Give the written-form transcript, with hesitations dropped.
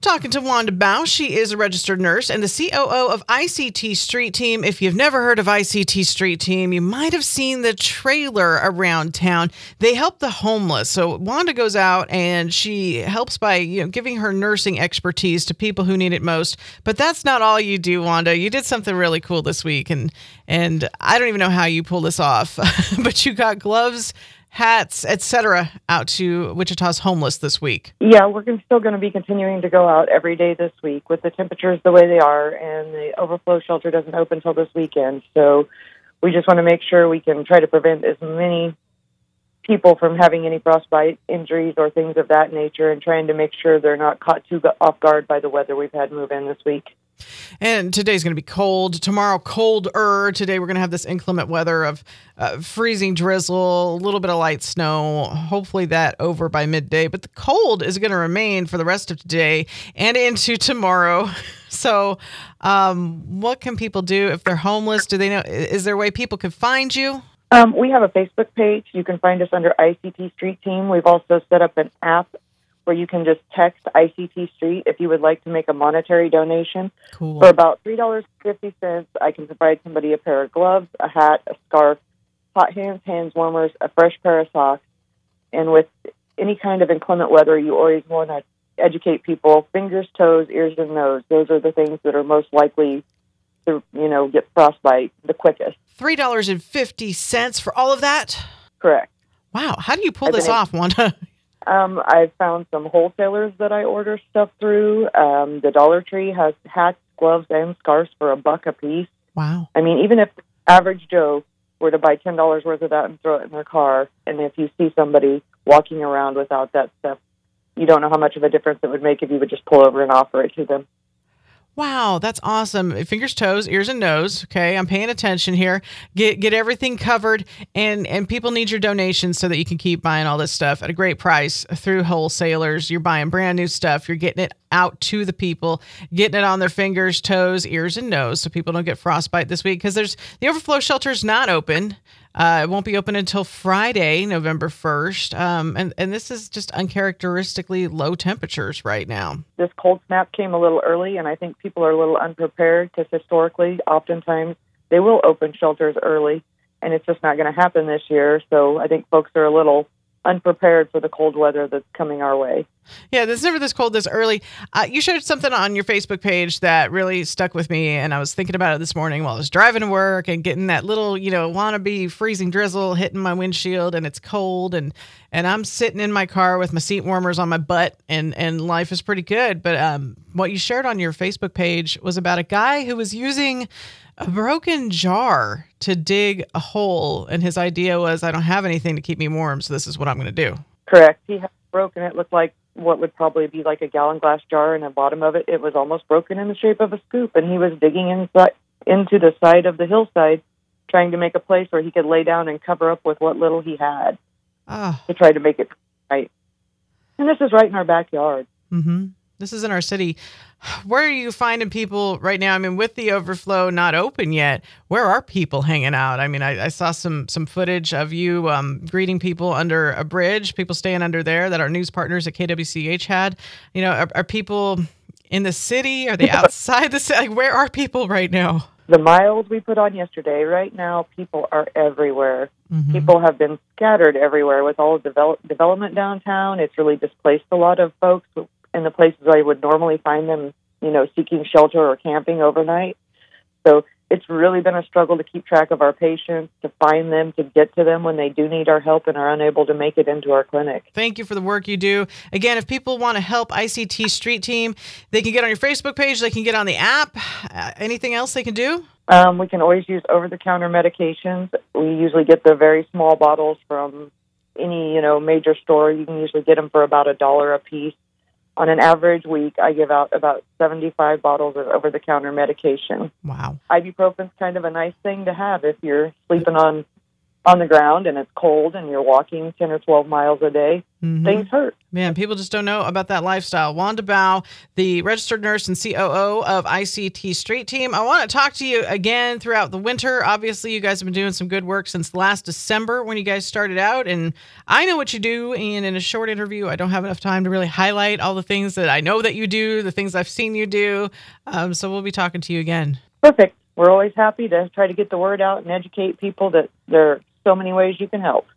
Talking to Wanda Bao. She is a registered nurse and the COO of ICT Street Team. If you've never heard of ICT Street Team, you might have seen the trailer around town. They help the homeless. So Wanda goes out and she helps by giving her nursing expertise to people who need it most. But that's not all you do, Wanda. You did something really cool this week, and I don't even know how you pull this off, but you got gloves, hats, etc. out to Wichita's homeless this week. Yeah, we're still going to be continuing to go out every day this week with the temperatures the way they are, and the overflow shelter doesn't open until this weekend. So we just want to make sure we can try to prevent as many people from having any frostbite injuries or things of that nature, and trying to make sure they're not caught too off guard by the weather we've had move in this week. And today's going to be cold. Tomorrow, colder. Today, we're going to have this inclement weather of freezing drizzle, a little bit of light snow. Hopefully that over by midday. But the cold is going to remain for the rest of today and into tomorrow. So what can people do if they're homeless? Do they know? Is there a way people can find you? We have a Facebook page. You can find us under ICT Street Team. We've also set up an app where you can just text ICT Street if you would like to make a monetary donation. Cool. For about $3.50, I can provide somebody a pair of gloves, a hat, a scarf, hot hand warmers, a fresh pair of socks. And with any kind of inclement weather, you always want to educate people, fingers, toes, ears, and nose. Those are the things that are most likely to, get frostbite the quickest. $3.50 for all of that? Correct. Wow. How do you pull this off, Wanda? I've found some wholesalers that I order stuff through. The Dollar Tree has hats, gloves, and scarves for $1 a piece. Wow. I mean, even if the average Joe were to buy $10 worth of that and throw it in their car, and if you see somebody walking around without that stuff, you don't know how much of a difference it would make if you would just pull over and offer it to them. Wow, that's awesome. Fingers, toes, ears, and nose. Okay, I'm paying attention here. Get everything covered, and people need your donations so that you can keep buying all this stuff at a great price through wholesalers. You're buying brand new stuff. You're getting it out to the people, getting it on their fingers, toes, ears, and nose so people don't get frostbite this week, because the overflow shelter's not open. It won't be open until Friday, November 1st. And this is just uncharacteristically low temperatures right now. This cold snap came a little early, and I think people are a little unprepared because historically, oftentimes, they will open shelters early, and it's just not going to happen this year. So I think folks are a little unprepared for the cold weather that's coming our way. Yeah, it's never this cold this early. You shared something on your Facebook page that really stuck with me, and I was thinking about it this morning while I was driving to work and getting that little, wannabe freezing drizzle hitting my windshield, and it's cold, and I'm sitting in my car with my seat warmers on my butt, and life is pretty good. But what you shared on your Facebook page was about a guy who was using a broken jar to dig a hole, and his idea was, I don't have anything to keep me warm, so this is what I'm going to do. Correct. He had broken it. Looked like what would probably be like a gallon glass jar, and the bottom of it was almost broken in the shape of a scoop, and he was digging into the side of the hillside, trying to make a place where he could lay down and cover up with what little he had to try to make it right. And this is right in our backyard. Mm-hmm. This is in our city. Where are you finding people right now? I mean, with the overflow not open yet, where are people hanging out? I mean, I saw some footage of you greeting people under a bridge, people staying under there that our news partners at KWCH had. Are people in the city? Are they outside the city? Like, where are people right now? The miles we put on yesterday, right now, people are everywhere. Mm-hmm. People have been scattered everywhere with all the development downtown. It's really displaced a lot of folks in the places I would normally find them, seeking shelter or camping overnight. So it's really been a struggle to keep track of our patients, to find them, to get to them when they do need our help and are unable to make it into our clinic. Thank you for the work you do. Again, if people want to help ICT Street Team, they can get on your Facebook page, they can get on the app. Anything else they can do? We can always use over-the-counter medications. We usually get the very small bottles from any, major store. You can usually get them for about $1 a piece. On an average week, I give out about 75 bottles of over-the-counter medication. Wow. Ibuprofen's kind of a nice thing to have if you're sleeping on on the ground and it's cold and you're walking 10 or 12 miles a day, things hurt. Man, people just don't know about that lifestyle. Wanda Bao, the registered nurse and COO of ICT Street Team. I want to talk to you again throughout the winter. Obviously, you guys have been doing some good work since last December when you guys started out. And I know what you do. And in a short interview, I don't have enough time to really highlight all the things that I know that you do, the things I've seen you do. So we'll be talking to you again. Perfect. We're always happy to try to get the word out and educate people that there are so many ways you can help.